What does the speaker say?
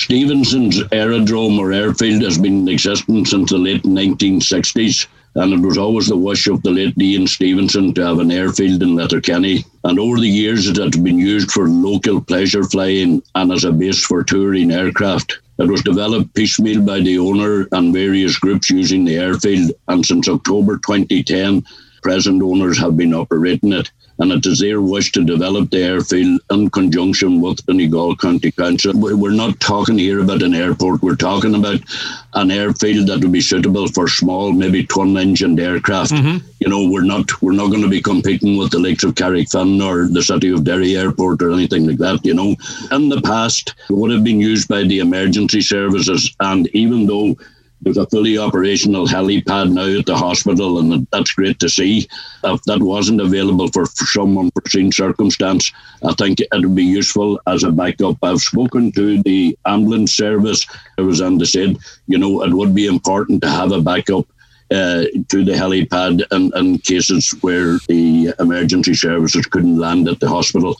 Stevenson's aerodrome or airfield has been in existence since the late 1960s. And it was always the wish of the late Ian Stevenson to have an airfield in Letterkenny. And over the years, it has been used for local pleasure flying and as a base for touring aircraft. It was developed piecemeal by the owner and various groups using the airfield. And since October 2010, present owners have been operating it. And it is their wish to develop the airfield in conjunction with Donegal County Council. We're not talking here about an airport. We're talking about an airfield that would be suitable for small, maybe twin-engined aircraft. Mm-hmm. You know, we're not going to be competing with the likes of Carrickfinn or the City of Derry Airport or anything like that. You know, in the past, it would have been used by the emergency services, and even though there's a fully operational helipad now at the hospital, and that's great to see. If that wasn't available for some unforeseen circumstance, I think it would be useful as a backup. I've spoken to the ambulance service, and they said, you know, it would be important to have a backup to the helipad in cases where the emergency services couldn't land at the hospital.